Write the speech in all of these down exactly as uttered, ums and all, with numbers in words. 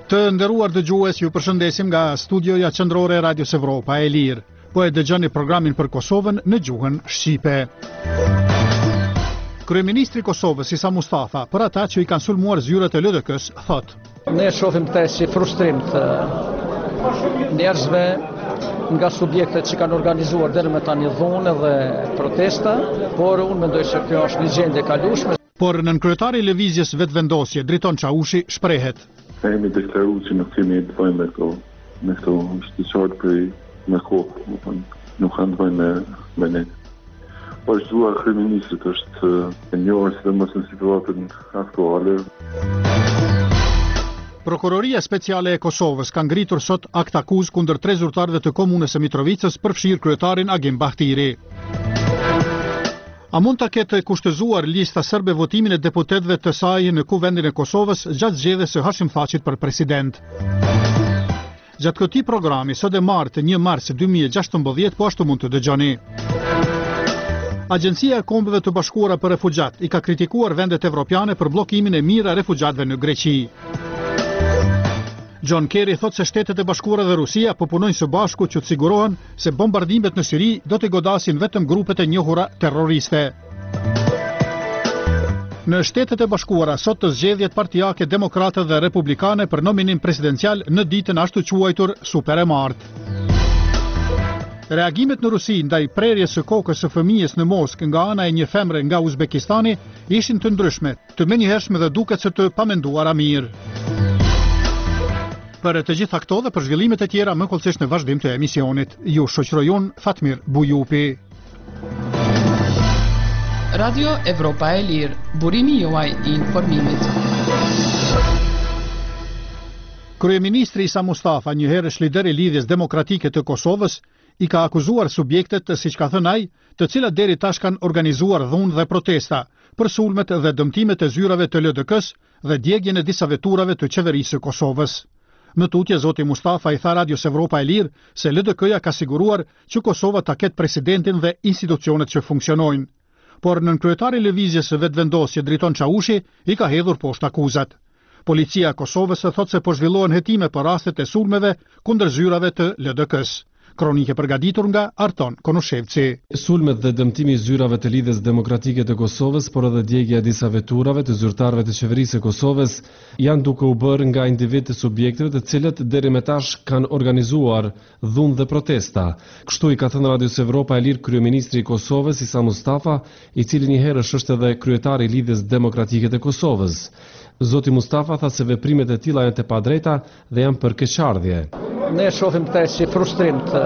Të nderuar dëgjues, ju përshëndesim nga studioja qendrore e Radios Evropa e Lirë. Po e dëgjoni programin për Kosovën në gjuhën shqipe. Kryeministri i Kosovës Isa Mustafa, për ata që i kanë sulmuar zyrat e L D K-s, thot: Ne shohim këtë si frustrim të njerëzve nga subjektet që kanë organizuar deri më tani dhunë dhe protesta, por unë mendoj se kjo është një gjendje e kalueshme. Por nën kryetari i lëvizjes Vetvendosje, Driton Çaushi, shprehet: Ne kemi deklaruar që nuk kemi të bëjmë me këto, me këto shtyçor për me kohë, nuk kanë të bëjmë me, me ne. Po zgjuar kryeministrit është e njohur sidomos në situatën aktuale. Prokuroria Speciale e Kosovës ka ngritur sot akt akuzë kundër tre zyrtarëve të komunës së Mitrovicës për fshirë kryetarin Agim Bahtiri. A mund të ketë kushtëzuar lista serbe votimin e deputetëve të saj në Kuvendin e Kosovës gjatë zgjedhjes së Hashim Thaqit për president? Gjatë këtij programi, sot e martë, një mars dy mijë e gjashtëmbëdhjetë, po ashtu mund të dëgjoni. Agjencia e Kombeve të Bashkuara për Refugjat i ka kritikuar vendet evropiane për bllokimin e mirë a refugjatëve në Greqi. John Kerry thot se Shtetet e Bashkuara dhe Rusia po punojnë së bashku që të sigurohen se bombardimet në Siri do të godasin vetëm grupet e njohura terroriste. Në Shtetet e Bashkuara sot të zgjedhjet partijake demokrate dhe republikane për nominim presidencial në ditën ashtu quajtur super e martë. Reagimet në Rusi ndaj prerjes së kokës së fëmijës në Moskë nga ana e një femre nga Uzbekistani ishin të ndryshme, të menjëhershme dhe duket se të pamenduara mirë. Për të gjitha këto dhe për zhvillimet e tjera më kollësisht në vazhdim të emisionit, ju shoqëroj unë Fatmir Bujupi. Radio Evropa e Lirë, burimi juaj i informimit. Kryeministri Isa Mustafa, njëherësh lider i Lidhjes Demokratike të Kosovës, i ka akuzuar subjektet, siç ka thënë ai, të cilat deri tash kanë organizuar dhunë dhe protesta për sulmet dhe dëmtimet e zyrave të L D K-s dhe djegjen e disa veturave të qeverisë së Kosovës. Në tutje, zoti Mustafa i tha Radios Evropa e Lirë se L D K-ja ka siguruar që Kosova ta ketë presidentin dhe institucionet që funksionojnë. Por nën kryetari i lëvizjes së Vetvendosje Driton Çaushi i ka hedhur poshtë akuzat. Policia e Kosovës thot se po zhvillohen hetime për rastet e sulmeve kundër zyrave të L D K-s. Kronike përgatitur nga Arton Konushevci. Sulmet dhe dëmtimi i zyrave të Lidhjes Demokratike të Kosovës, por edhe djegja e disa veturave të zyrtarëve të qeverisë së Kosovës janë duke u bërë nga individ të subjekteve të cilët deri më tash kanë organizuar dhunë dhe protesta. Kështu i ka thënë Radios Evropa e Lirë kryeministri i Kosovës Isa Mustafa, i cili njëherësh është edhe kryetari i Lidhjes Demokratike të Kosovës. Zoti Mustafa tha se veprimet e tilla janë të padrejta dhe janë për keqardhje. Ne shohim këtë si frustrim të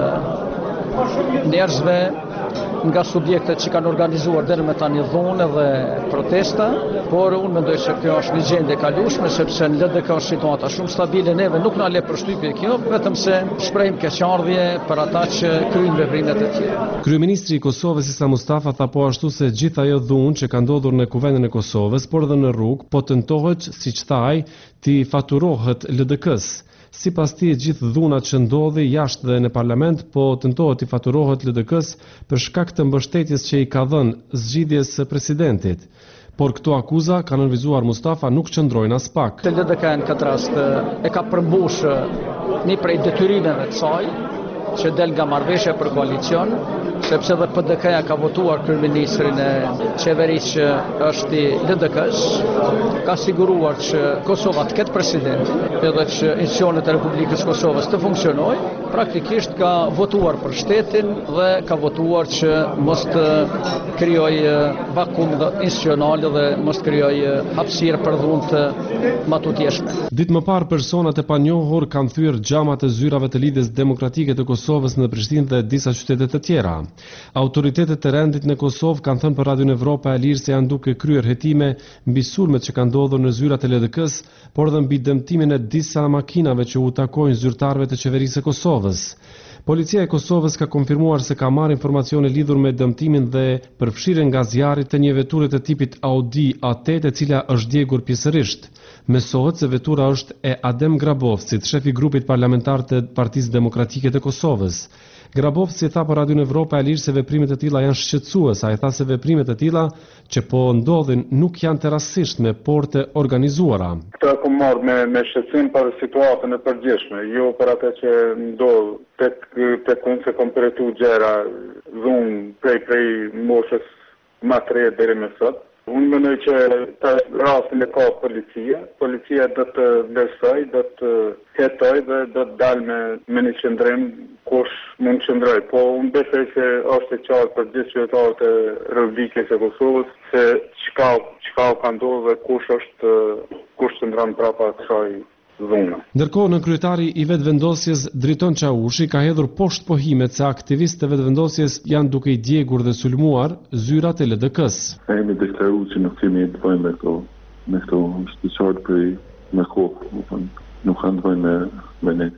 njerëzve nga subjektet që kanë organizuar deri më tani dhunë dhe protesta, por unë mendoj se kjo është një gjendje e kalueshme sepse në L D K është situata shumë stabile, neve nuk na le përshtypje kjo, vetëm se shprehim keqardhje për ata që kryejnë veprimet e tjera. Kryeministri i Kosovës Isa Mustafa tha po ashtu se gjithë ajo dhunë që ka ndodhur në Kuvendin e Kosovës, por edhe në rrugë, po tentohet, siç tha ai, të faturohet L D K-s. Sipas tij, gjithë dhunat që ndodhi jashtë dhe në parlament po tentohet të faturohet L D K-s për shkak të mbështetjes që i ka dhënë zgjidhjes së presidentit. Por këto akuza, ka nënvizuar Mustafa, nuk qëndrojnë as pak. L D K në këtë rast e ka përmbush një prej detyrimeve të saj që del nga marrëveshja për koalicion, sepse dhe P D K-ja ka votuar kryeministrin e qeverisë që është i L D K-s, ka siguruar që Kosova të ketë presidentin, edhe që institucionet e Republikës Kosovës të funksionojnë, praktikisht ka votuar për shtetin dhe ka votuar që mos të krijoj vakum institucional dhe mos të krijoj hapësirë për dhunë të matutjeshme. Ditë më parë, personat e panjohur kanë thyer xhamat e zyrave të Lidhjes Demokratike të Kosovës në Prishtinë dhe disa qytete të tjera. Autoritetet të rendit në Kosovë kanë thënë për Radion Evropa e Lirë se janë duke kryer hetime mbi sulmet që kanë ndodhur në zyrat e L D K-s, por edhe mbi dëmtimin e disa makinave që u takojnë zyrtarëve të qeverisë së Kosovës. Policia e Kosovës ka konfirmuar se ka marrë informacione lidhur me dëmtimin dhe përfshirjen nga zjarri të një veture të tipit Audi A tetë, e cila është djegur pjesërisht. Mesohet se vetura është e Adem Grabovcit, shefi grupit parlamentar të Partisë Demokratike të Kosovës. Grabovci tha për Radion Evropa e Lirë se veprimet e tilla janë shqetësuese. Ai tha se veprimet e tilla që po ndodhin nuk janë të rastësishme, por të organizuara. Këtë kom marrë me, me shqetësim për situatën e përgjithshme, jo për atë që ndodh tek tek unë se kom përjetu gjëra dhunë prej prej moshës më të re deri më sot. Unë mendoj që të rastin e ka policia, policia do të vlerësoj, do të hetoj dhe do të dalë me, me një qëndrim kush mund të qëndroj. Po unë besoj se është e qartë për gjithë qytetarët e Republikës së Kosovës se çka çka ka ndodhur dhe kush është kush qëndron prapa kësaj dhune. Ndërkohë, në kryetari i vetëvendosjes Driton Çaushi ka hedhur poshtë pohimet se aktivistët e vetëvendosjes janë duke i djegur dhe sulmuar zyrat e L D K-s. Ne kemi deklaruar që nuk kemi të bëjmë me këto, me këto është të qartë për me kohë, nuk kanë të bëjmë me, me ne.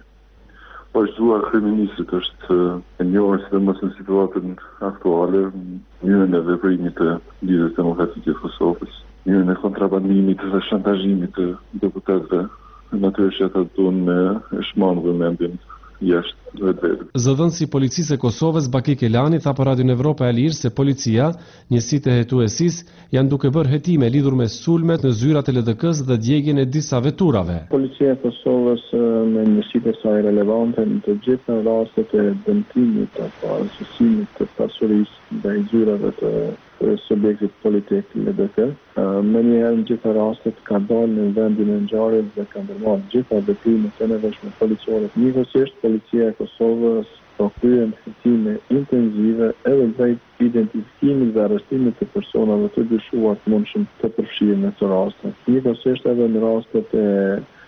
Po shduar kryeministrit është e njohur sidomos në situatën aktuale, mënyrën e veprimit të Lidhjes Demokratike të Kosovës, mënyrën e kontrabandimit dhe shantazhimit të deputetëve. Natyrisht ata duan me shmanë vëmendjen jashtë vetë. Zëdhënësi i Policisë së Kosovës Baki Kelani tha për Radion Evropa e Lirë se policia, njësitë e hetuesisë janë duke bërë hetime lidhur me sulmet në zyrat e L D K-s dhe djegjen e disa veturave. Policia e Kosovës me njësitë e saj relevante në të gjitha rastet e dëmtimit apo arsysimit të pasurisë ndaj zyrave të subjektit politik L D K. Me njëherë në gjitha rastet ka dalë në vendin e ngjarjes dhe ka ndërmarrë gjitha veprimet e nevojshme policore. Njëkohësisht, policia e Kosovës po kryen hetime intensive edhe drejt identifikimit dhe arrestimit të personave të dyshuar të mundshëm të përfshirë në këtë raste. Njëkohësisht edhe në rastet e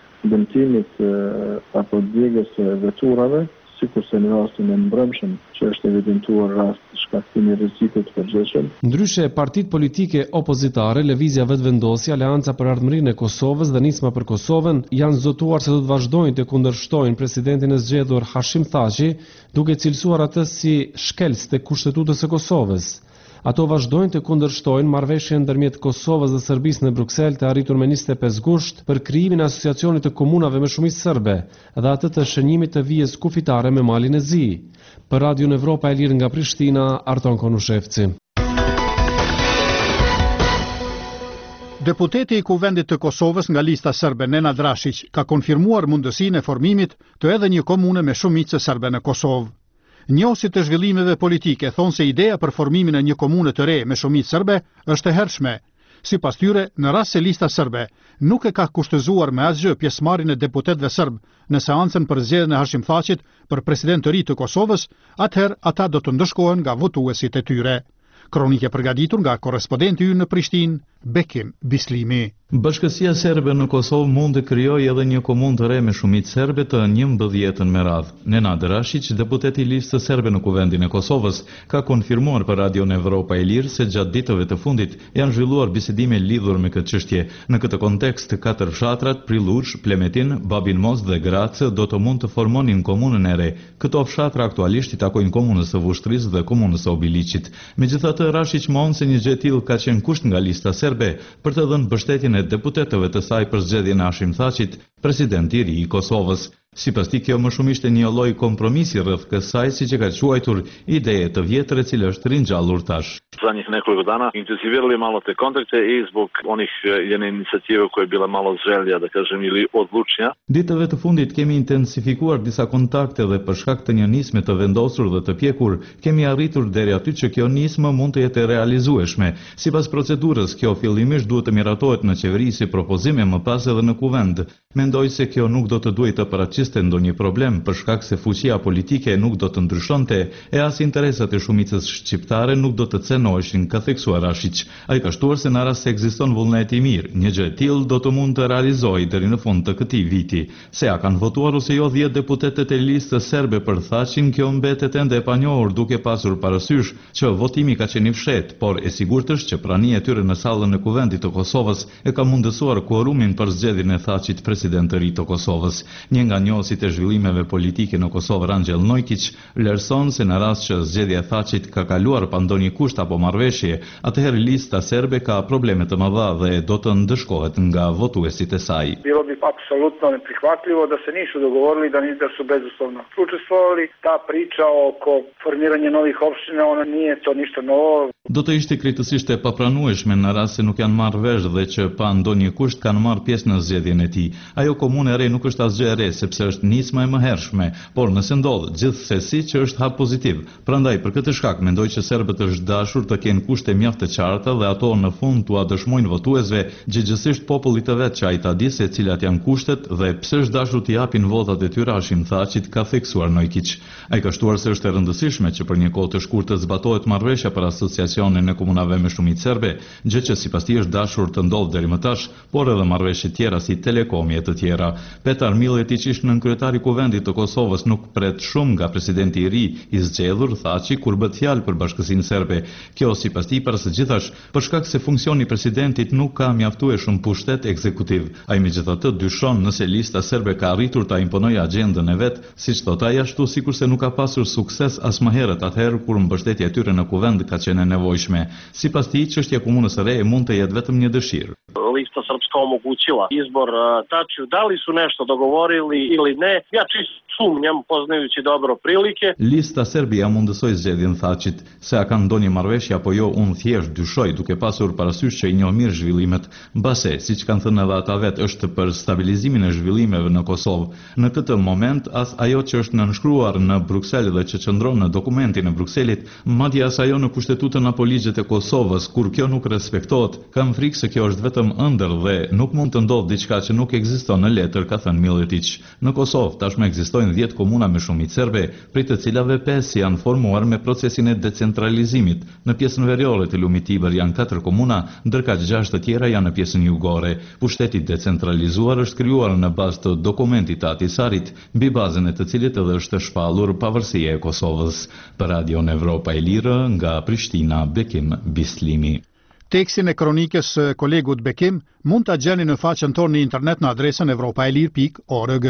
dëmtimit apo djegjes së veturave, sikurse në rastin e mbrëmshëm që është evidentuar rast shkaktimi rrezikut të përgjithshëm. Ndryshe, partitë politike opozitare, Lëvizja Vetëvendosja, Aleanca për Ardhmërinë e Kosovës dhe Nisma për Kosovën janë zotuar se do të vazhdojnë të kundërshtojnë presidentin e zgjedhur Hashim Thaçi, duke cilësuar atë si shkelës të Kushtetutës së Kosovës. Ato vazhdojnë të kundërshtojnë marrëveshjen ndërmjet Kosovës dhe Serbisë në Bruksel të arritur me njëzet e pesë gusht për krijimin e asociacionit të komunave me shumicë serbe dhe atë të shënjimit të vijës kufitare me Malin e Zi. Për Radion Evropa e Lirë nga Prishtina, Arton Konushevci. Deputeti i Kuvendit të Kosovës nga lista serbe Nenad Rashić ka konfirmuar mundësinë e formimit të edhe një komune me shumicë serbe në Kosovë. Njohësit të zhvillimeve politike thonë se ideja për formimin e një komune të re me shumicë serbe është e hershme. Sipas tyre, në rast se lista serbe nuk e ka kushtëzuar me asgjë pjesëmarrjen e deputetëve serb në seancën për zgjedhjen e Hashim Thaçit për president të ri të Kosovës, atëherë ata do të ndëshkohen nga votuesit e tyre. Kronike përgatitur nga korrespondenti ynë në Prishtinë, Bekim Bislimi. Bashkësia serbe në Kosovë mund të krijojë edhe një komunë të re me shumicë serbe të njëmbëdhjetën me radhë. Nenad Rashić, deputeti i listës serbe në Kuvendin e Kosovës, ka konfirmuar për Radion Evropa e Lirë se gjatë ditëve të fundit janë zhvilluar bisedime lidhur me këtë çështje. Në këtë kontekst, katër fshatrat, Prillush, Plemetin, Babin Mos dhe Gracë do të mund të formonin komunën e re. Këto fshatra aktualisht i takojnë komunës së Vushtrisë dhe komunës së Obiliqit. Megjithatë, Rashić mohon se një gjë e tillë ka qenë kusht nga lista serbe për të dhënë mbështetjen e deputetëve të saj për zgjedhjen e Hashim Thaçit, presidenti i ri i Kosovës. Sipas tij, kjo më shumë ishte një lloj kompromisi rreth kësaj, siç e ka quajtur, ide e të vjetër e cila është ringjallur tash. Zadnjih nekoliko dana intenzivirali malo te kontakte i zbog onih jedne inicijative koja je bila malo želja, da kažem, ili odlučnja. Ditëve të fundit kemi intensifikuar disa kontakte dhe për shkak të një nisme të vendosur dhe të pjekur, kemi arritur deri aty që kjo nismë mund të jetë realizueshme. Sipas procedurës, kjo fillimisht duhet të miratohet në qeveri si propozim e më pas edhe në kuvend. Mendoj se kjo nuk do të duhet të paraqiste ndonjë problem për shkak se fuqia politike nuk do të ndryshonte e as interesat e shumicës shqiptare nuk do të cenoheshin, ka theksuar Rashić. Ai ka shtuar se në rast se ekziston vullnet i mirë, një gjë e tillë do të mund të realizojë deri në fund të këtij viti. Se a kanë votuar ose jo dhjetë deputetët e listës serbe për Thaçin, kjo mbetet ende e panjohur duke pasur parasysh që votimi ka qenë i fshehtë, por e sigurt është që prania e tyre në sallën e Kuvendit të Kosovës e ka mundësuar kuorumin për zgjedhjen e Thaçit president të ri të Kosovës. Një nga njësit e zhvillimeve politike në Kosovë Rangel Nojkic vlerëson se në rast që zgjedhja e Thaçit ka kaluar pa ndonjë kusht apo marrëveshje, atëherë lista serbe ka probleme të mëdha dhe do të ndëshkohet nga votuesit e saj. Bilo bi apsolutno neprihvatljivo da se nisu dogovorili, da da su bezuslovno učestvovali. Ta priča oko formiranja novih opština, ona nije to ništa novo. Do të ishte krejtësisht e papranueshme në rast se nuk janë marrë vesh dhe që pa ndonjë kusht kanë marrë pjesë në zgjedhjen e tij. Ajo komunë e re nuk është asgjë e re sepse është nisma e mëhershme, por nëse ndodh gjithsesi që është hap pozitiv. Prandaj për këtë shkak mendoj që serbët është dashur të kenë kushte mjaft të qarta dhe ato në fund tua dëshmojnë votuesve gjithsesi popullit të vet që ai ta di se cilat janë kushtet dhe pse është dashur të japin votat e tyre Hashim Thaçit, ka theksuar Nojkic. Ai ka shtuar se është e rëndësishme që për një kohë të shkurtër të zbatohet marrëveshja për asociacionin e komunave me shumicë serbe, gjë që sipas tij është dashur të ndodhë deri më tash, por edhe marrëveshje tjera si Telekomi e të tjera. Petar Milletić, ish nën kryetari i Kuvendit të Kosovës, nuk pret shumë nga presidenti i ri i zgjedhur Thaçi kur bët fjalë për bashkësinë serbe. Kjo sipas tij para së gjithash për shkak se funksioni i presidentit nuk ka mjaftuar shumë pushtet ekzekutiv. Ai megjithatë dyshon nëse lista serbe ka arritur ta imponojë agjendën e vet, siç thot ai, ashtu sikurse nuk ka pasur sukses as më herët atëherë kur mbështetja e tyre në kuvend ka qenë e nevojshme. Sipas tij, çështja e komunës së re mund të jetë vetëm një dëshirë. Lista srpska omogućila izbor Tačiju, da li su nešto dogovorili ili ne, ja čisto sumnjam poznajući dobro prilike. Lista Serbia mundësoi zgjedhjen Thaçit, se a kanë ndonjë marrëveshje apo jo, unë thjesht dyshoj duke pasur parasysh që i njoh mirë zhvillimet. Mbase, siç kanë thënë edhe ata vetë, është për stabilizimin e zhvillimeve në Kosovë. Në këtë moment as ajo që është nënshkruar në Bruksel dhe që qëndron në dokumentin e Brukselit, madje as ajo në kushtetutën apo ligjet e Kosovës, kur kjo nuk respektohet, kam frikë se kjo është vetëm ëndër dhe nuk mund të ndodhë diçka që nuk ekziston në letër, ka thënë Milletić. Në Kosovë tashmë ekzistojnë dhjetë komuna me shumicë serbe, prej të cilave pesë janë formuar me procesin e decentralizimit. Në pjesën veriore të lumit Tiber janë katër komuna, ndërka gjashtë të tjera janë në pjesën jugore. Pushteti decentralizuar është krijuar në bazë të dokumentit të Atisarit, mbi bazën e të cilit edhe është shpallur pavarësia e Kosovës. Për Radion Evropa e Lirë, nga Prishtina, Bekim Bislimi. Tekstin e kronikës së kolegut Bekim mund ta gjeni në faqen tonë në internet në adresën evropaelir pikë org.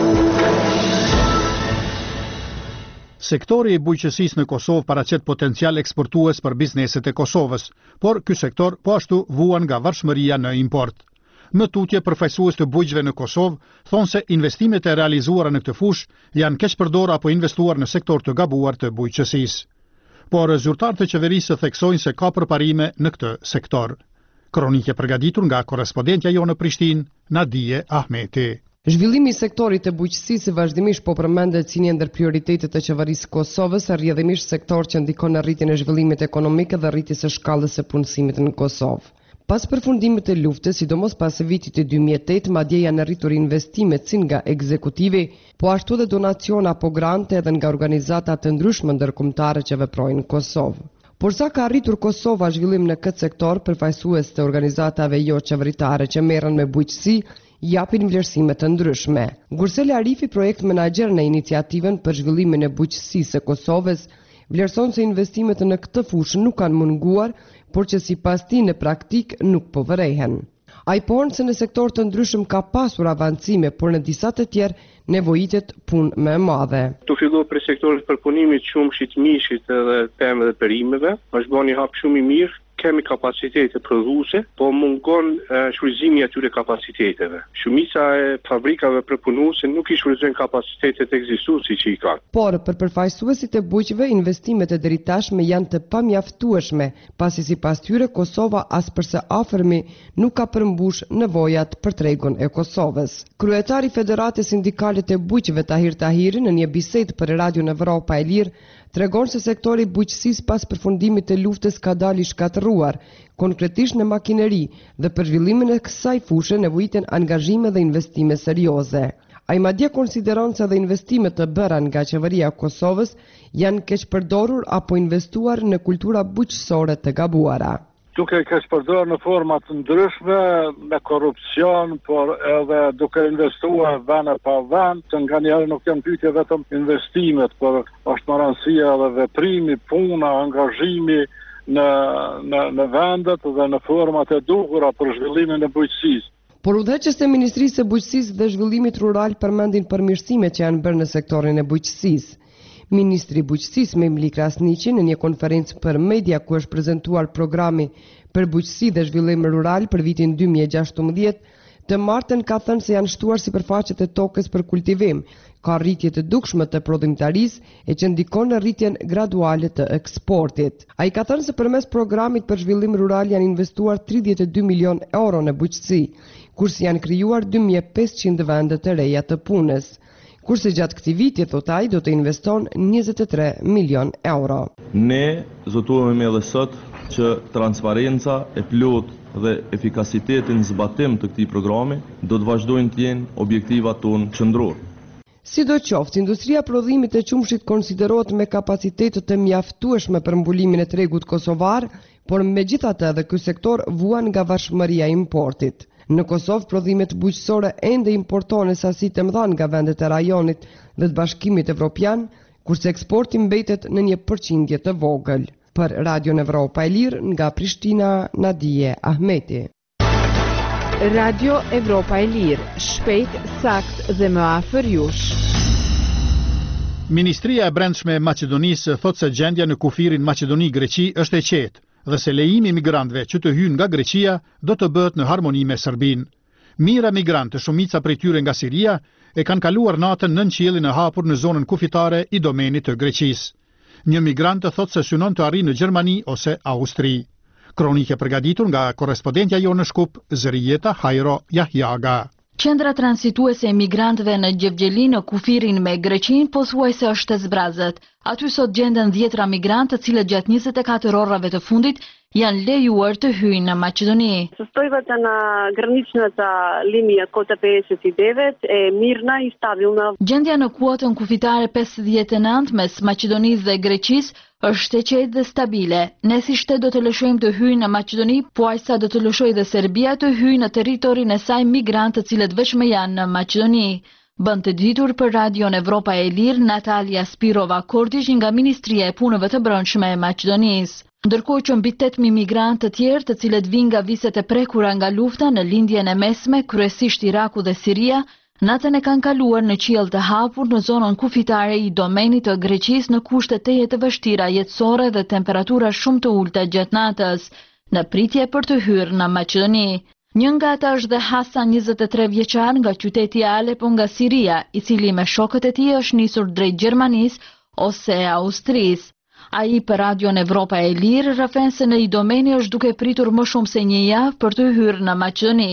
Sektori i bujqësisë në Kosovë paraqet potencial eksportues për bizneset e Kosovës, por ky sektor po ashtu vuan nga varfshmëria në import. Në tutje, përfaqësues të bujqëve në Kosovë thonë se investimet e realizuara në këtë fushë janë keq përdorur apo investuar në sektor të gabuar të bujqësisë. Por zyrtarët e qeverisë theksojnë se ka përparime në këtë sektor. Kronikë e përgatitur nga korrespondentja jonë në Prishtinë, Nadije Ahmeti. Zhvillimi i sektorit të bujqësisë vazhdimisht po përmendet si një ndër prioritetet e qeverisë Kosovës, rrjedhimisht sektor që ndikon në rritjen e zhvillimit ekonomik dhe rritjes së shkallës së punësimit në Kosovë. Pas përfundimit të luftës, sidomos pas vitit të dy mijë e tetë, madje janë rritur investimet si nga ekzekutivi, po ashtu dhe donaciona apo grante edhe nga organizata të ndryshme ndërkombëtare që veprojnë në Kosovë. Por sa ka arritur Kosova zhvillim në këtë sektor, përfaqësues të organizatave jo qeveritare që merren me bujqësi japin vlerësime të ndryshme. Gursel Arifi, projekt menaxher në iniciativën për zhvillimin e bujqësisë së Kosovës, vlerëson se investimet në këtë fushë nuk kanë munguar, por që sipas tij në praktik nuk po vërehen. Ai ponë se në sektor të ndryshëm ka pasur avancime, por në disa të tjerë nevojitet punë më e madhe. Tu filluar për sektorit përpunimit qumshit, mishit edhe pemëve dhe perimeve, është bërë një hap shumë i mirë. Kemi kapacitete prodhuese, po mungon shfrytëzimi i atyre kapaciteteve. Shumica e fabrikave përpunuese nuk i shfrytëzojnë kapacitetet ekzistuese që i kanë. Por për përfaqësuesit e bujqëve, investimet e deri tashme janë të pamjaftueshme, pasi sipas tyre Kosova as përse afërmi nuk ka përmbush nevojat për tregun e Kosovës. Kryetari i Federatës Sindikale të Bujqëve Tahir Tahiri në një bisedë për Radion Evropa e Lirë tregon se sektori i bujqësisë pas përfundimit të luftës ka dalë i shkatërruar, konkretisht në makineri, dhe për zhvillimin e kësaj fushë nevojiten angazhime dhe investime serioze. Ai madje konsideron se edhe investimet të bëra nga qeveria e Kosovës janë keq përdorur apo investuar në kultura bujqësore të gabuara. Duke keq përdorur në forma të ndryshme, me korrupsion, por edhe duke investuar vend pa vend, që nganjëherë nuk janë pyetje vetëm investimet, por është më rëndësia edhe veprimi, puna, angazhimi në në në vendet dhe në format e duhura për zhvillimin e bujqësisë. Por udhëheqësit e Ministrisë së Bujqësisë dhe Zhvillimit Rural përmendin përmirësimet që janë bërë në sektorin e bujqësisë. Ministri i Bujqësisë Memli Krasniqi në një konferencë për media ku është prezantuar programi për bujqësi dhe zhvillim rural për vitin dy mijë e gjashtëmbëdhjetë, të martën ka thënë se janë shtuar sipërfaqet e tokës për kultivim, ka rritje të dukshme të prodhimtarisë e që ndikon në rritjen graduale të eksportit. Ai ka thënë se përmes programit për zhvillim rural janë investuar tridhjetë e dy milion euro në bujqësi, kurse janë krijuar dy mijë e pesëqind vende të reja të punës. Kurse gjatë këtij viti, thot ai, do të investon njëzet e tre milion euro. Ne zotuemi edhe sot që transparenca e plot dhe efikasitetin zbatim të këtij programi do të vazhdojnë të jenë objektivat tonë qendror. Sidoqoftë, industria prodhimit të qumshit konsiderohet me kapacitete të mjaftueshme për mbulimin e tregut kosovar, por megjithatë edhe ky sektor vuan nga varfëria e importit. Në Kosovë, prodhimet bujqësore ende importohen sasi të mëdha nga vendet e rajonit dhe të Bashkimit Evropian, kurse eksporti mbetet në një përqindje të vogël. Për Radion Evropa e Lirë, nga Prishtina, Nadije Ahmeti. Radio Evropa e Lirë, shpejt, sakt dhe më afër jush. Ministria e Brendshme e Maqedonisë thot se gjendja në kufirin Maqedoni-Greqi është e qetë dhe se lejimi migrantëve që të hyjnë nga Greqia do të bëhet në harmoni me Serbinë. Mira migrantë, shumica prej tyre nga Siria, e kanë kaluar natën nën qiellin e hapur në zonën kufitare i domenit të Greqisë. Një migrant thot se synon të arrijë në Gjermani ose Austri. Kronike përgatitur nga korrespondentja jonë në Shkup, Zërijeta Hajro Jahjaga. Qendra transituese e migrantëve në Gjevgjeli në kufirin me Greqinë pothuajse është e zbrazët. Aty sot gjenden dhjetra migrantë të cilët gjatë njëzet e katër orave të fundit janë lejuar të hyjnë në Maqedoni. Состојбата на граничната линија K T P S и девет е мирна и стабилна. Gjendja në kuotën kufitare pesëdhjetë e nëntë mes Maqedonisë dhe Greqisë është e qetë dhe stabile. Ne si shtet do të lëshojmë të hyjnë në Maqedoni, po ajsa do të lëshojë dhe Serbia të hyjnë në territorin e saj migrantë të cilët vetëm janë në Maqedoni. Bën të ditur për Radion Evropa e Lirë Natalia Spirova Kordish nga Ministria e Punëve të Brendshme e Maqedonisë. Ndërkohë që mbi tetë mijë migrantë të tjerë të cilët vinë nga viset e prekura nga lufta në lindjen e mesme, kryesisht Iraku dhe Siria, natën e kanë kaluar në qiell të hapur në zonën kufitare i domenit të Greqisë në kushte teje të vështira jetësore dhe temperatura shumë të ulta gjatë natës, në pritje për të hyrë në Maqedoni. Një nga ata është dhe Hasan, njëzet e tre vjeçar nga qyteti e Alepo nga Siria, i cili me shokët e tij është nisur drejt Gjermanisë ose Austrisë. Ai për Radion Evropa e Lirë rrëfen se në i domeni është duke pritur më shumë se një javë për të hyrë në Maqedoni.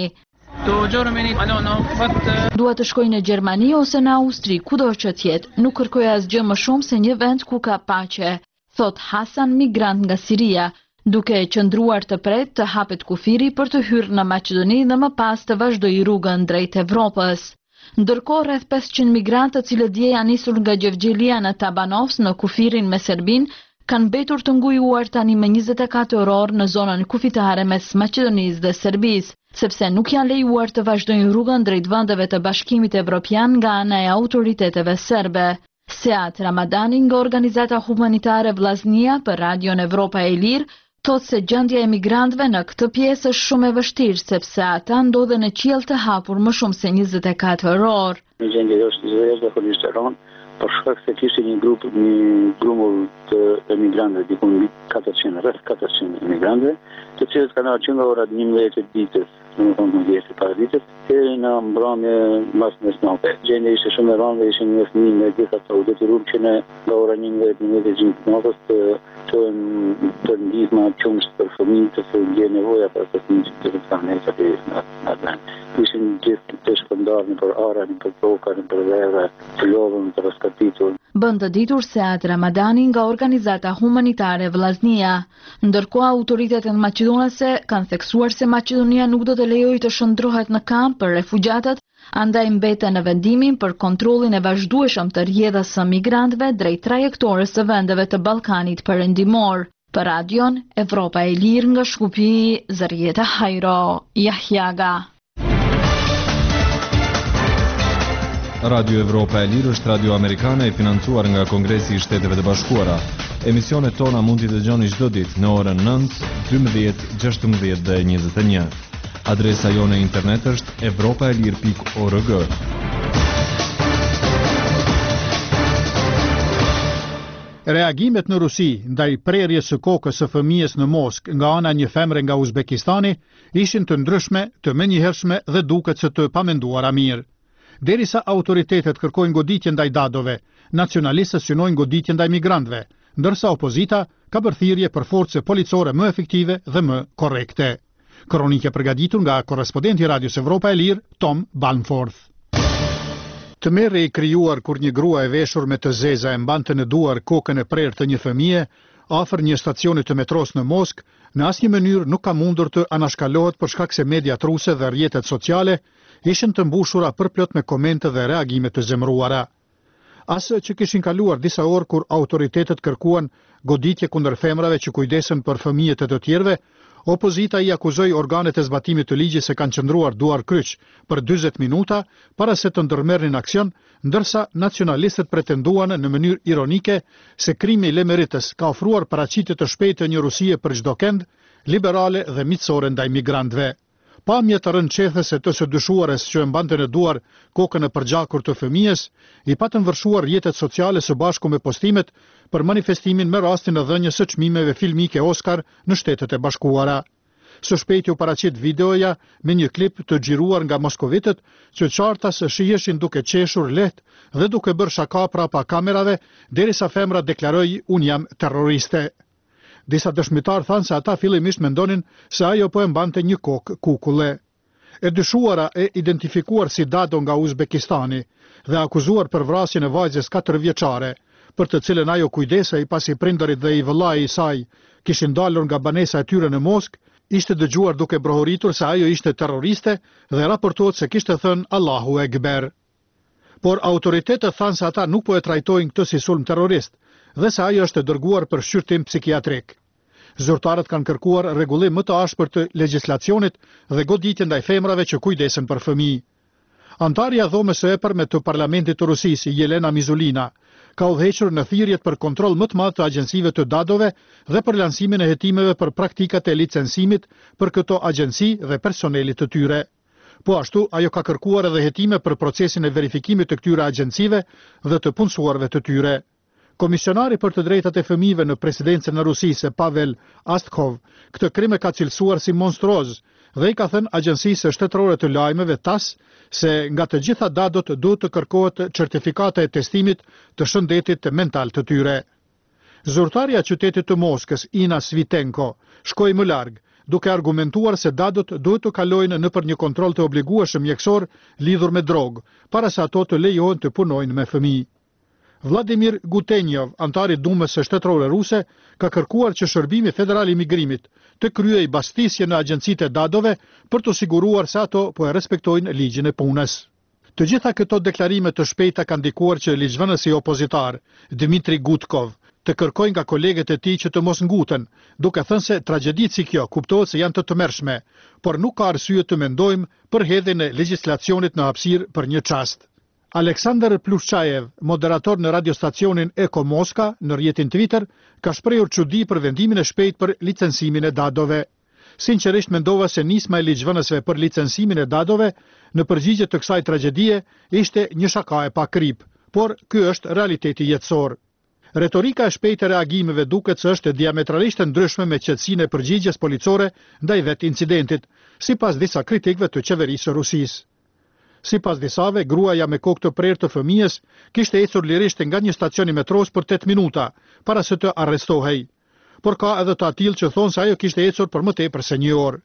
Dua të shkoj në Gjermani ose në Austri, kudo që tjetë, nuk kërkoj asgjë më shumë se një vend ku ka paqe, thot Hasan, migrant nga Siria, duke qëndruar të pret të hapet kufiri për të hyrë në Maqedoni dhe më pas të vazhdoj rrugën drejt Evropës. Ndërkohë rreth pesëqind migrantë të cilët dje janë nisur nga Gjevgjelia në Tabanovs në kufirin me Serbinë, kanë mbetur të ngujuar tani me njëzet e katër orë në zonën kufitare mes Maqedonisë dhe Serbisë, sepse nuk janë lejuar të vazhdojnë rrugën drejt vendeve të Bashkimit Evropian nga ana e autoriteteve serbe. Seat Ramadani nga organizata humanitare Vllaznia për Radion Evropa e Lirë thot se gjendja e migrantëve në këtë pjesë është shumë e vështirë sepse ata ndodhen në qiell të hapur më shumë se njëzet e katër orë. Në gjendje është zëvendësur zakonisht për shkak se kishte një grup një grumull të emigrantëve, diku mbi katërqind, rreth katërqind emigrantëve, të cilët kanë ardhur nga ora njëmbëdhjetë e ditës, domethënë në mëngjes së paraditës, deri në mbrëmje mbas mesnatë. Gjendja ishte shumë e rëndë dhe ishin një fëmijë me disa të u detyruar që në nga ora njëmbëdhjetë në natës të çojnë të ndihmë qumsh për fëmijët të që nevoja për të fëmijët të kanë nesër në atë. Ishin gjithë të shpëndarë në për ara, në për toka, në për vere, të lodhën, të raskatitur. Bën të ditur Seat Ramadani nga organizata humanitare Vllaznia. Ndërkohë autoritetet maqedonase kanë theksuar se Maqedonia nuk do të lejojë të shndrohet në kamp për refugjatët, andaj mbeten në vendimin për kontrollin e vazhdueshëm të rrjedhës së migrantëve drejt trajektorës së vendeve të Ballkanit Perëndimor. Për Radion Evropa e Lirë nga Shkupi, Zërijeta Hajro Jahjaga. Radio Evropa e Lirë është radio amerikane e financuar nga Kongresi i Shteteve të Bashkuara. Emisionet tona mund t'i dëgjoni çdo ditë në orën nëntë, dymbëdhjetë, gjashtëmbëdhjetë dhe njëzet e një. Adresa jone internet është evropaelir pikë org. Reagimet në Rusi ndaj prerjes së kokës së fëmijës në Moskë nga ana një femre nga Uzbekistani ishin të ndryshme, të menjëhershme dhe duket se të pamenduara mirë. Derisa autoritetet kërkojnë goditje ndaj dadove, nacionalistët synojnë goditje ndaj migrantëve, ndërsa opozita ka bërthirrje për force policore më efektive dhe më korrekte. Kronike përgatitur nga korrespondenti Radios Evropa e Lirë, Tom Balmforth. Të merre i krijuar kur një grua e veshur me të zeza e mbante në duar kokën e prerë të një fëmie afër një stacioni të metros në Moskë, në asnjë mënyrë nuk ka mundur të anashkalohet për shkak se mediat ruse dhe rrjetet sociale ishin të mbushura përplot me komente dhe reagime të zemëruara. As që kishin kaluar disa orë kur autoritetet kërkuan goditje kundër femrave që kujdesen për fëmijët e të tjerëve, opozita i akuzoi organet e zbatimit të ligjit se kanë qëndruar duar kryq për dyzet minuta para se të ndërmerrnin aksion, ndërsa nacionalistët pretenduan në mënyrë ironike se krimi i Lemeritës ka ofruar paraqitje të shpejtë një Rusie për çdo kënd, liberale dhe miqësore ndaj migrantëve. Pamje të rëndëqethëse të së dyshuares që e mbante në duar kokën e përgjakur të fëmijës, i patën vërshuar rrjetet sociale së bashku me postimet për manifestimin me rastin e dhënies së çmimeve filmike Oscar në Shtetet e Bashkuara. Së shpejti u paraqit videoja me një klip të xhiruar nga moskovitët që qartas shiheshin duke qeshur lehtë dhe duke bërë shaka prapa kamerave, derisa femra deklaroi "Unë jam terroriste". Disa dëshmitar thanë se ata fillimisht mendonin se ajo po e mbante një kokë kukulle. E dyshuara e identifikuar si Dado nga Uzbekistani dhe akuzuar për vrasjen e vajzës katër vjeçare, për të cilën ajo kujdesej pasi prindërit dhe i vëllai i saj kishin dalur nga banesa e tyre në Moskë, ishte dëgjuar duke brohoritur se ajo ishte terroriste dhe raportohet se kishte thënë Allahu Ekber. Por autoritetet thanë se ata nuk po e trajtojnë këtë si sulm terrorist dhe se ajo është dërguar për shqyrtim psikiatrik. Zyrtarët kanë kërkuar rregullim më të ashpër të legjislacionit dhe goditje ndaj femrave që kujdesen për fëmijë. Antarja dhomës së epërme të Parlamentit të Rusisë, Jelena Mizulina, ka udhëhequr në thirrjet për kontroll më të madh të agjencive të dadove dhe për lansimin e hetimeve për praktikat e licencimit për këto agjenci dhe personelit të tyre. Po ashtu, ajo ka kërkuar edhe hetime për procesin e verifikimit të këtyre agjencive dhe të punësuarve të tyre. Komisionari për të drejtat e fëmijëve në presidencën e Rusisë, Pavel Astkov, këtë krim e ka cilësuar si monstruoz dhe i ka thënë agjencisë shtetërore të lajmeve T A S se nga të gjitha dadot duhet të kërkohet certifikata e testimit të shëndetit mental të tyre. Zyrtarja e qytetit të Moskës, Ina Svitenko, shkoi më larg, duke argumentuar se dadot duhet të kalojnë nëpër një kontroll të obligueshëm mjekësor lidhur me drogë, para se ato të lejohen të punojnë me fëmijë. Vladimir Gutenjov, antari Dumës së shtetërore ruse, ka kërkuar që Shërbimi Federal i Migrimit të kryej bastisje në agjencitë e dadove për të siguruar se ato po e respektojnë ligjin e punës. Të gjitha këto deklarime të shpejta kanë ndikuar që ligjvënësi opozitar, Dmitri Gutkov, të kërkojnë nga kolegët e tij që të mos nguten, duke thënë se tragjeditë si kjo kuptohet se janë të tmerrshme, por nuk ka arsye të mendojmë për hedhjen e legjislacionit në hapësirë për një çast. Aleksandr Plushajev, moderator në radiostacionin Eko Moska në rrjetin Twitter, ka shprehur çudi për vendimin e shpejt për licencimin e dadove. Sinqerisht mendova se nisma e ligjvënësve për licencimin e dadove në përgjigje të kësaj tragjedie ishte një shaka e pakrip, por ky është realiteti jetësor. Retorika e shpejtë e reagimeve duket se është diametralisht e ndryshme me qetësinë e përgjigjes policore ndaj vet incidentit, sipas disa kritikëve të qeverisë së Rusisë. Sipas disave, gruaja me kokë të prerë të fëmijës kishte ecur lirisht nga një stacion i metros për tetë minuta, para se të arrestohej. Por ka edhe të atill që thonë se ajo kishte ecur për më tepër se një orë.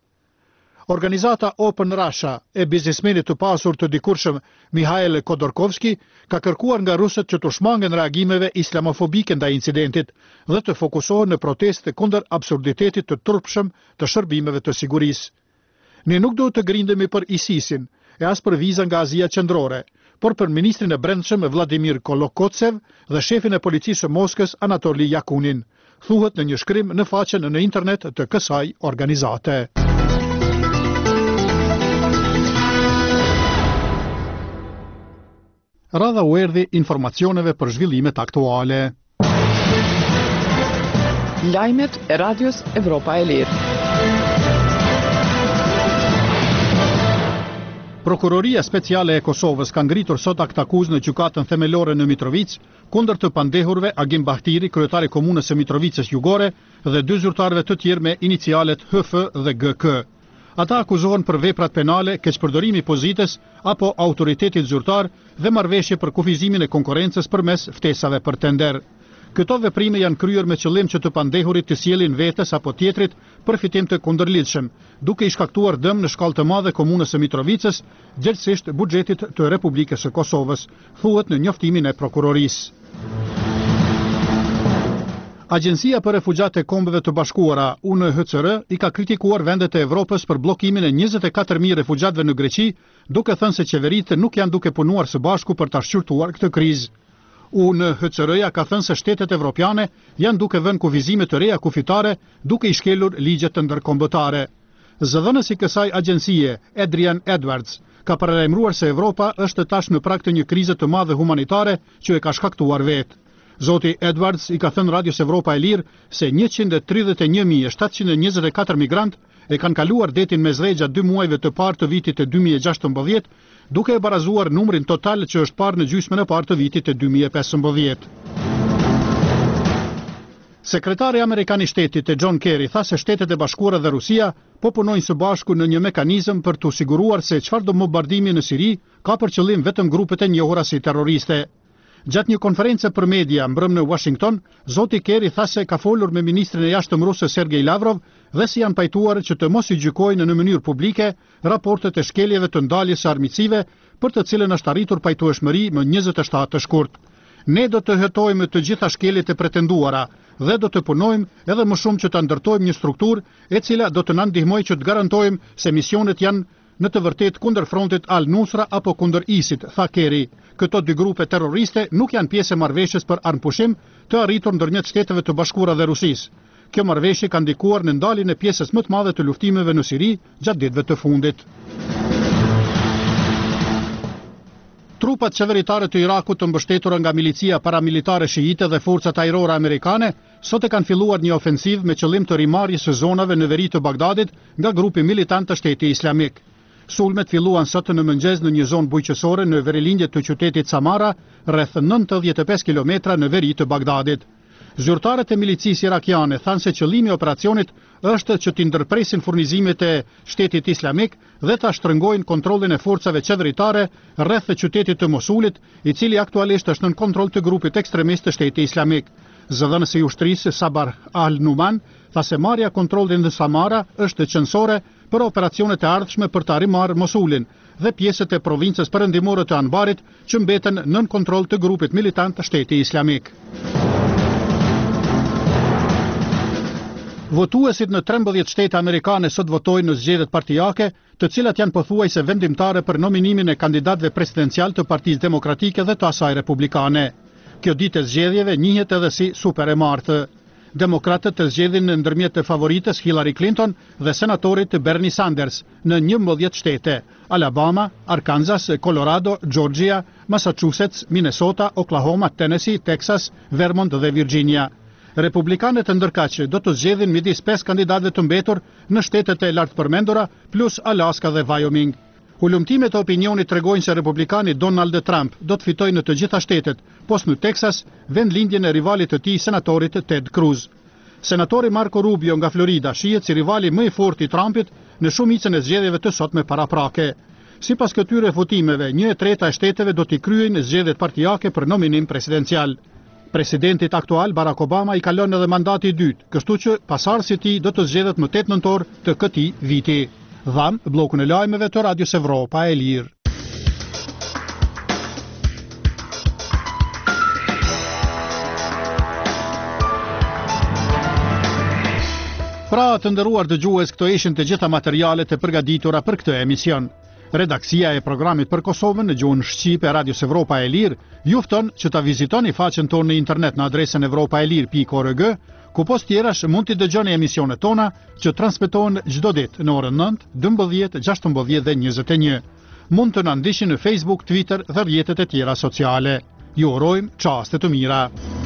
Organizata Open Russia e biznesmenit të pasur të dikurshëm Mihail Khodorkovsky ka kërkuar nga rusët që të shmangen reagimeve islamofobike ndaj incidentit dhe të fokusohen në proteste kundër absurditetit të turpshëm të shërbimeve të sigurisë. Ne nuk duhet të grindemi për ISIS-in, e as për viza nga Azia Qendrore, por për ministrin e brendshëm Vladimir Kolokotsev dhe shefin e policisë së Moskës Anatoli Yakunin, thuhet në një shkrim në faqen në internet të kësaj organizate. Radha u erdhi informacioneve për zhvillimet aktuale. Lajmet e Radios Evropa e Lirë. Prokuroria Speciale e Kosovës ka ngritur sot akt akuzë në gjykatën themelore në Mitrovic kundër të pandehurve Agim Bahtiri, kryetari i komunës së Mitrovicës Jugore, dhe dy zyrtarëve të tjerë me inicialet H F dhe G K. Ata akuzohen për veprat penale, keqpërdorimi i pozitës apo autoritetit zyrtar dhe marrëveshje për kufizimin e konkurrencës përmes ftesave për tender. Këto veprime janë kryer me qëllim që të pandehurit të sjellin vetes apo tjetrit përfitim të kundërlidhshëm, duke i shkaktuar dëm në shkallë të madhe komunës së Mitrovicës, gjithsesi buxhetit të Republikës së Kosovës, thuhet në njoftimin e prokurorisë. Agjencia për Refugjat e Kombeve të Bashkuara, U N H C R, i ka kritikuar vendet e Evropës për bllokimin e njëzet e katër mijë refugjatëve në Greqi, duke thënë se qeveritë nuk janë duke punuar së bashku për ta shqyrtuar këtë krizë. U N H C R-ja ka thënë se shtetet evropiane janë duke vënë kufizime të reja kufitare, duke i shkelur ligjet të ndërkombëtare. Zëdhënësi i kësaj agjencie, Adrian Edwards, ka paralajmëruar se Evropa është tash në prag të një krize të madhe humanitare që e ka shkaktuar vetë. Zoti Edwards i ka thënë Radios Evropa e Lirë se njëqind e tridhjetë e një mijë shtatëqind e njëzet e katër migrant e kanë kaluar detin me zrejgja dy muajve të parë të vitit të dy mijë e gjashtëmbëdhjetë, duke e barazuar numrin total që është parë në gjysmën e parë të vitit të dy mijë e pesëmbëdhjetë. Sekretari Amerikan i Shtetit e John Kerry tha se Shtetet e Bashkuara dhe Rusia po punojnë së bashku në një mekanizëm për të siguruar se çfarëdo bombardimi në Siri ka për qëllim vetëm grupet e njohura si terroriste. Gjatë një konference për media mbrëm në Washington, zoti Kerry tha se ka folur me ministrin e jashtëm rus Sergej Lavrov dhe si janë pajtuar që të mos i gjykojnë në mënyrë publike raportet e shkeljeve të ndaljes së armiqësive, për të cilën është arritur pajtueshmëri më njëzet e shtatë të shkurt. Ne do të hetojmë të gjitha shkeljet e pretenduara dhe do të punojmë edhe më shumë që të ndërtojmë një strukturë e cila do të na ndihmojë që të garantojmë se misionet janë në të vërtet kundër frontit Al-Nusra apo kundër ISIT, tha Kerry. Këto dy grupe terroriste nuk janë pjesë e marrëveshjes për armpushim të arritur ndërmjet Shteteve të Bashkuara dhe Rusisë. Kjo marrëveshje ka ndikuar në ndaljen e pjesës më të madhe të luftimeve në Siri gjatë ditëve të fundit. Trupat qeveritare të Irakut të mbështetura nga milicia paramilitare shiite dhe forcat ajrore amerikane sot e kanë filluar një ofensiv me qëllim të rimarrjes së zonave në veri të Bagdadit nga grupi militant të Shtetit Islamik. Sulmet filluan sot në mëngjes në një zonë bujqësore në verilindje të qytetit Samara, rreth nëntëdhjetë e pesë kilometra në veri të Bagdadit. Zyrtarët e milicisë irakiane thanë se qëllimi i operacionit është që të ndërpresin furnizimet e Shtetit Islamik dhe ta shtrëngojnë kontrollin e forcave qeveritare rreth qytetit të Mosulit, i cili aktualisht është nën kontroll të grupit ekstremist të Shtetit Islamik. Zëdhënësi i ushtrisë Sabar al-Numan tha se marrja kontrollit në Samara është qëndësore për operacionet e ardhshme për të rimarrë Mosulin dhe pjesët e provincës perëndimore të Anbarit që mbeten nën kontroll të grupit militant të Shtetit Islamik. Votuesit në trembëdhjetë shtete amerikane sot votojnë në zgjedhjet partijake, të cilat janë pothuajse vendimtare për nominimin e kandidatëve presidencial të Partisë Demokratike dhe të asaj republikane. Kjo ditë e zgjedhjeve njihet edhe si super e martë. Demokratët të zgjedhin në ndërmjet të favoritës Hillary Clinton dhe senatorit Bernie Sanders në njëmbëdhjetë shtete: Alabama, Arkansas, Colorado, Georgia, Massachusetts, Minnesota, Oklahoma, Tennessee, Texas, Vermont dhe Virginia. Republikanët e ndërkaqe do të zgjedhin midis pesë kandidatëve të mbetur në shtetet e lartpërmendura plus Alaska dhe Wyoming. Ulëmtimet e opinionit tregojnë se republikani Donald Trump do të fitojë në të gjitha shtetet, post në Texas, vendlindjen e rivalit të tij, senatorit Ted Cruz. Senatori Marco Rubio nga Florida shihet si rivali më i fortë i Trumpit në shumicën e zgjedhjeve të sotme paraprake. Sipas këtyre votimeve, një e treta e shteteve do t'i kryejnë zgjedhjet partijake për nominim presidencial. Presidentit aktual Barack Obama i kalon edhe mandati i dytë, kështu që pasardhësi i tij do të zgjedhet më tetë nëntor të këtij viti. Dham bllokun e lajmeve të Radios Evropa e Lirë. Pra të nderuar dëgjues, këto ishin të gjitha materialet e përgatitura për këtë emision. Redaksia e programit për Kosovën në gjuhën shqipe e Radios Evropa e Lirë ju fton që ta vizitoni faqen tonë në internet në adresën evropaelir pikë org, ku post tjerash mund t'i dëgjoni emisionet tona që transmetohen çdo ditë në orën nëntë, dymbëdhjetë, gjashtëmbëdhjetë dhe njëzet e një. Mund të na ndiqni në Facebook, Twitter dhe rrjetet e tjera sociale. Ju urojmë çaste të mira.